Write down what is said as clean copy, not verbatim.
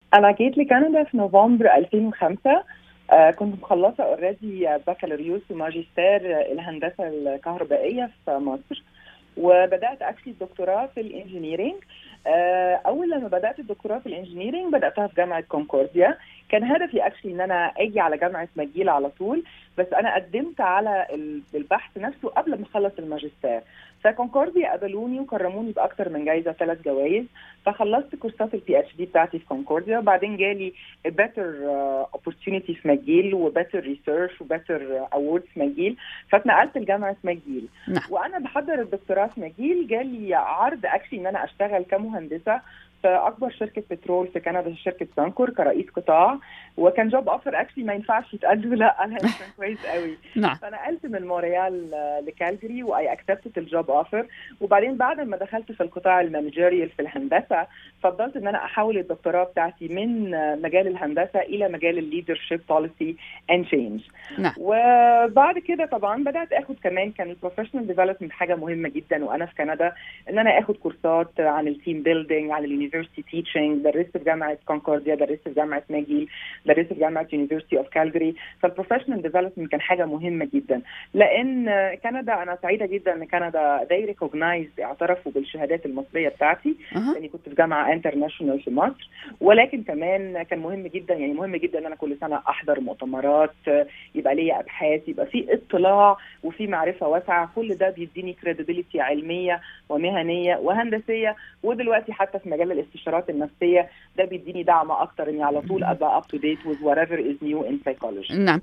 انا جيت لكندا في نوفمبر 2005. كنت مخلصه اوريدي بكالوريوس وماجستير الهندسه الكهربائيه في مصر، وبدات اكشلي الدكتوراه في الانجينيرينج. اول لما بدات الدكتوراه في الانجينيرينج بداتها في جامعه كونكورديا. كان هدفي اكشلي ان انا اجي على جامعه ماجيل على طول، بس انا قدمت على البحث نفسه قبل ما اخلص الماجستير. فكونكورديا قبلوني وكرموني باكتر من جايزه، 3 جوائز. فخلصت كورسات البي اتش دي بتاعتي في كونكورديا، وبعدين جالي better opportunity في ماجيل، وbetter research وbetter awards في ماجيل، فاتنقلت لجامعه ماجيل. نعم. وانا بحضر الدكتوراه في ماجيل جالي عرض اكشلي ان انا اشتغل كمهندسه في اكبر شركه بترول في كندا، شركه سانكور، كرئيس قطاع. وكان جوب اوفر اكشلي ما ينفعش يتقال له لا، انا كان كويس قوي. نعم. فنقلت من مونريال لكالجري واي اكسبتد الجوب اوفر. وبعدين بعد ما دخلت في القطاع المانجيريال في الهندسه، فضلت ان انا احول الدكتوراه بتاعتي من مجال الهندسه الى مجال الليدرشيب بوليسي اند تشينج. نعم. وبعد كده طبعا بدات اخد كمان، كان البروفيشنال ديفلوبمنت حاجه مهمه جدا وانا في كندا، ان انا اخد كورسات عن التيم بيلدينج، عن اليونيفرسيتي تيتشنج. درست في جامعه كونكورديا، درست في جامعه ماجيل، درست في جامعه يونيفرسيتي اوف كالجري. فالبروفيشنال ديفلوبمنت كان حاجه مهمه جدا، لان كندا انا سعيده جدا ان كندا they recognize، اعترفوا بالشهادات المصريه بتاعتي، لاني كنت في جامعه انترناشونال في مصر. ولكن كمان كان مهم جدا، يعني مهم جدا ان انا كل سنه احضر مؤتمرات، يبقى ليا ابحاث، يبقى في اطلاع وفي معرفه واسعه. كل ده بيديني كريديبيليتي علميه ومهنيه وهندسيه، ودلوقتي حتى في مجال الاستشارات النفسيه ده بيديني دعم اكتر اني على طول ابقى up to date with whatever is new in psychology. نعم.